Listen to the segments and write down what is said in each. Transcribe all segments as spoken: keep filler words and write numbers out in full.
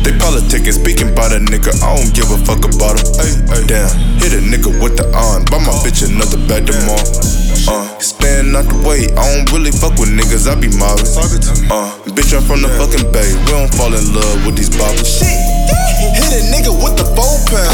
They politicking, speaking about a nigga, I don't give a fuck about him. Ay, ay, damn, hit a nigga with the on, buy my bitch another bag tomorrow. Uh, staying out the way, I don't really fuck with niggas, I be mobbing. Uh, bitch, I'm from the fucking bay, we don't fall in love with these boppers. Hit a nigga with the four pound.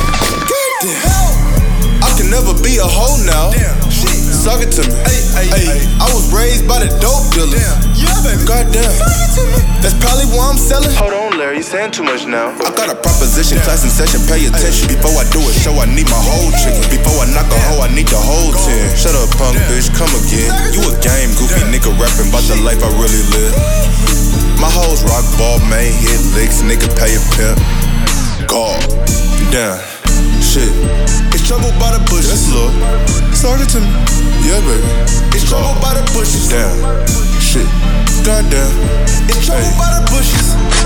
I can never be a hoe now. Suck it to me. Ay, ay, I was raised by the dope dealers. Goddamn. That's probably why I'm selling. Hold on, Larry, you saying too much now. I got a proposition, class in session, pay attention. Before I do a show, I need my whole chicken. Before I knock a hoe, I need the whole ten. Shut up, punk bitch, come again. You a game goofy nigga rapping about the life I really live. My hoes rock ball, main hit licks, nigga pay a pimp. God, damn, shit. It's trouble by the bushes. Yes, Lord. Talk it to me. Yeah, baby. It's trouble by the bushes. Damn, shit. Goddamn. It's trouble hey. by the bushes.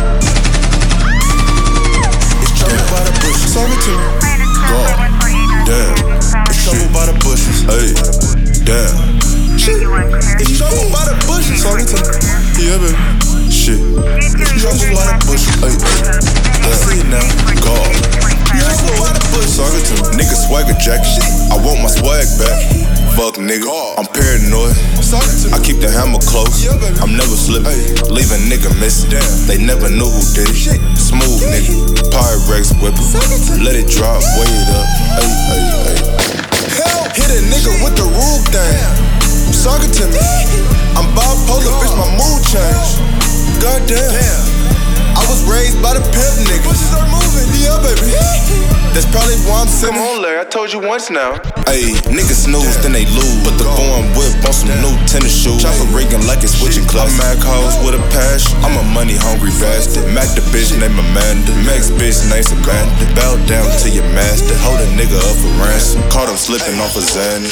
It's trouble by the bushes. Talk it to me. God, damn. It's trouble by the bushes. Hey, damn. Shit. It's trouble by the bushes. Talk it to me. Yeah, baby. Shit. It's trouble by the bushes. Hey, I see it now. God. Talk it to me. Nigga swagger jacket. I want my swag back. Fuck nigga, I'm paranoid. I keep the hammer close. I'm never slipping. Leave a nigga missing. They never knew who did it. Smooth nigga, Pyrex whipping. Let it drop, weigh it up. Ay, ay, ay. Hit a nigga with the rule thing. Talk it to me. I'm bipolar, bitch, my mood changed. Goddamn. I was raised by the pimp niggas. Pussies are moving, yeah, baby. That's probably why I'm sitting. Come on, Larry, I told you once now. Ayy, niggas snooze, then they lose. Put the foreign whip on some new tennis shoes. Chopper rigging like it's switching class. I'm Mac hoes with a passion. I'm a money hungry bastard. Mac the bitch named Amanda. Max bitch named Samantha. Bow down to your master. Hold a nigga up for ransom. Caught him slipping off a Xanny.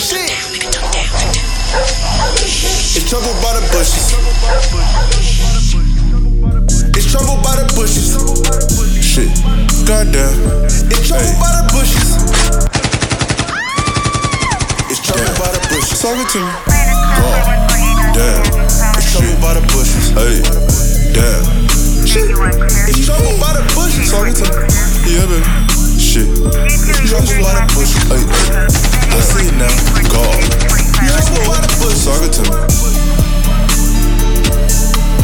It's trouble by the bushes. It's trouble by the bushes. Shit, goddamn. It's trouble hey. by the bushes. It's trouble damn. by the bushes. Talk it to me. God, damn. It's trouble by the bushes. Hey, damn. Shit. It's trouble by the bushes. Talk it to me. Yeah, baby. Shit. It's trouble by the bushes. Hey, I see it now. God. It's trouble by the bushes. Talk it to me.